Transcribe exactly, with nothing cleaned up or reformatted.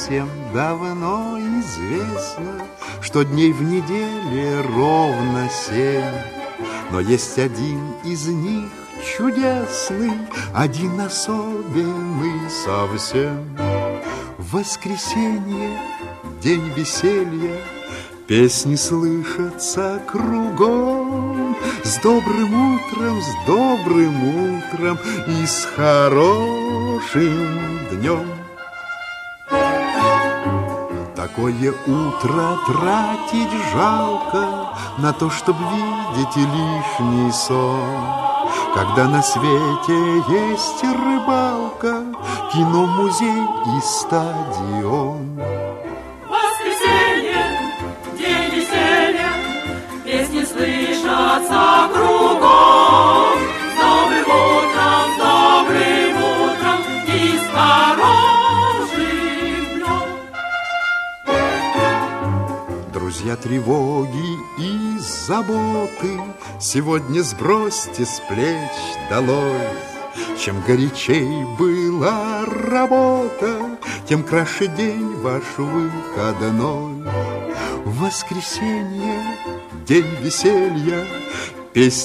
всем давно известно, что дней в неделе ровно семь. Но есть один из них чудесный, один особенный совсем. В воскресенье, день веселья, песни слышатся кругом. С добрым утром, с добрым утром и с хорошим днем. Такое утро тратить жалко на то, чтоб видеть лишний сон. Когда на свете есть рыбалка, кино, музей и стадион. Воскресенье, день веселья, песни слышатся кругом. С добрым утром, с добрым утром и с хорошим днем. Друзья, тревоги и заботы сегодня сбросьте с плеч долой. Чем горячей была работа, тем краше день ваш выходной. В воскресенье, день веселья, песни